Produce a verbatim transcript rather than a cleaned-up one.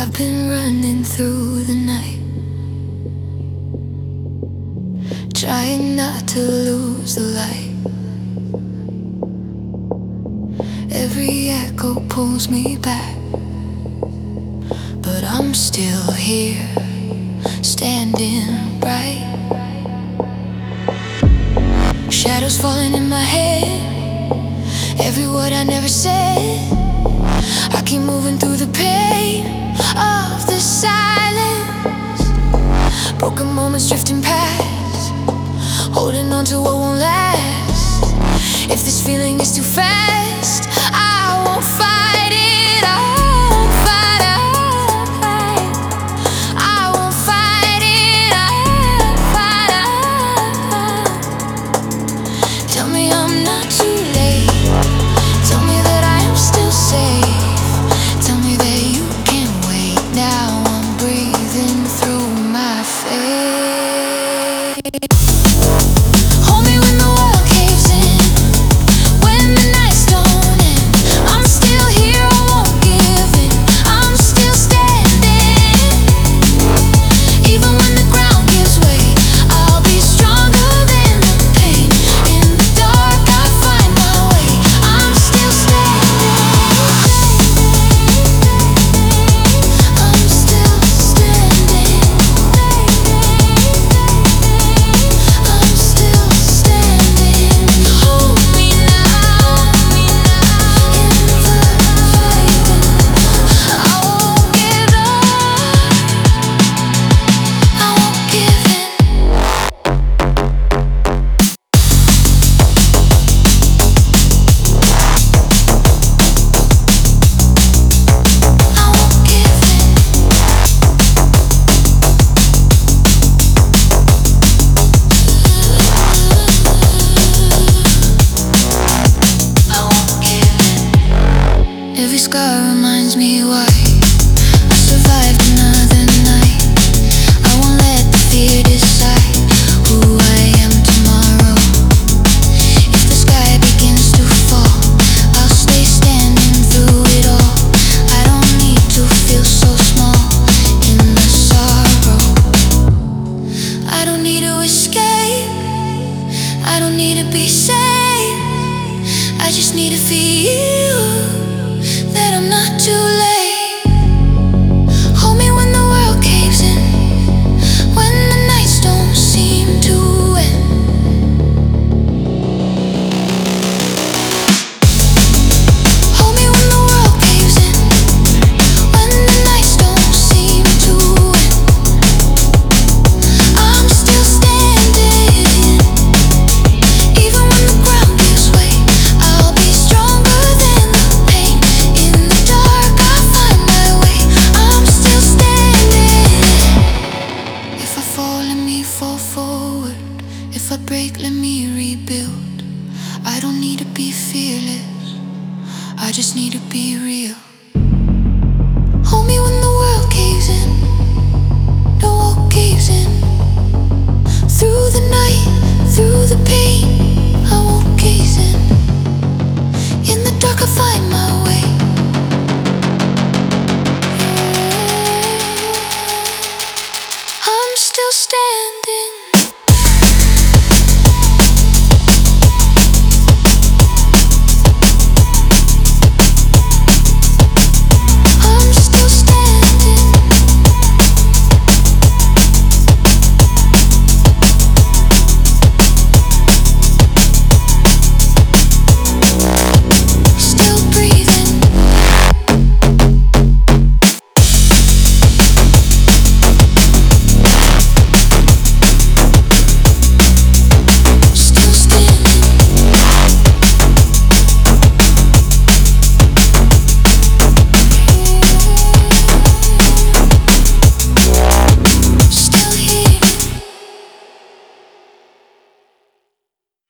I've been running through the night, trying not to lose the light. Every echo pulls me back, but I'm still here, standing bright. Shadows falling in my head, every word I never said. I keep moving through the pain of the silence, broken moments drifting past, holding on to what won't last. If this feeling is too fast,